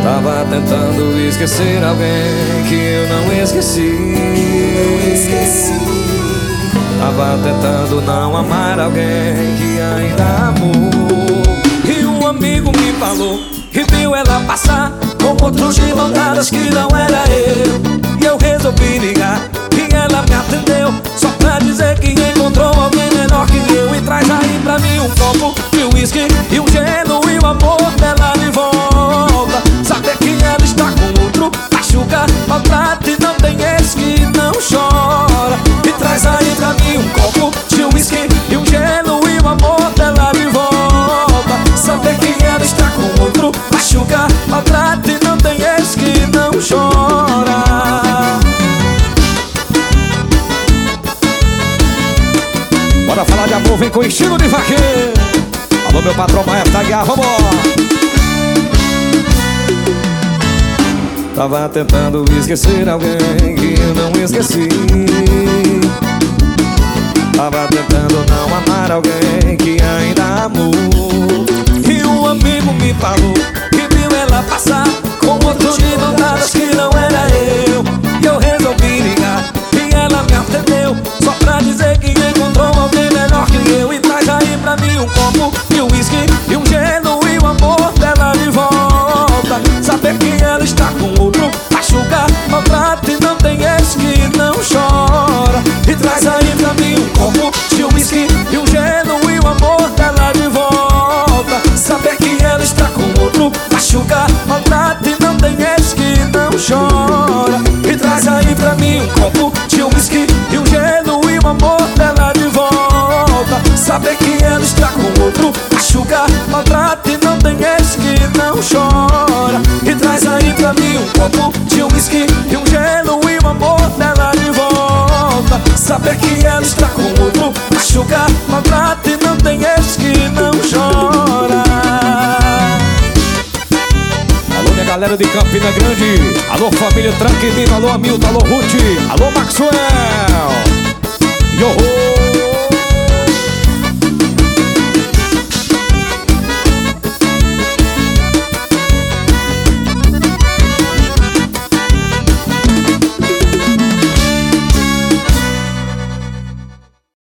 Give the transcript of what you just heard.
Tava tentando esquecer alguém que eu não esqueci. Tava tentando não amar alguém que ainda amou. E um amigo me falou que viu ela passar com outros de mão dadas que não era eu. E eu resolvi ligar e ela me atendeu, só pra dizer que encontrou alguém menor que eu. E traz aí pra mim um copo de uísque e um gelo e o amor dela de volta. Saber que ela está com outro machuca, maltrata e não tem ex que não chora. E traz aí pra mim um copo de uísque e um gelo e o amor dela de volta. Saber que ela está com outro machuca, maltrata e não tem ex que não chora. Bora falar de amor, vem com estilo de vaqueiro. Alô, meu patrão Maestro da Guiar, vamos! Tava tentando esquecer alguém que eu não esqueci. Tava tentando não amar alguém que ainda amou. E um amigo me falou que viu ela passar com outro de mão dadas que não era eu. E eu resolvi ligar e ela me atendeu, só pra dizer que encontrou alguém melhor que eu. E traz aí pra mim um copo de uísque e um gelo e o amor dela de volta. Saber que ela está com outro machuca, maltrata e não tem ex que não chora. E traz aí pra mim um copo de uísque e um gelo e o amor dela de volta. Saber que ela está com outro machuca, maltrata e não tem ex que não chora. E traz aí pra mim um copo de uísque e um gelo e o amor dela de volta. Saber que ela está com outro machuca, maltrata e não tem ex que não chora. E traz aí pra mim um copo de uísque e um gelo e o amor dela de volta. Saber que ela está com outro machuca, maltrata e não tem ex que não chora. Alô, minha galera de Campina Grande. Alô, família Tranquilino. Alô, Hamilton. Alô, Ruth. Alô, Maxwell. Yoho.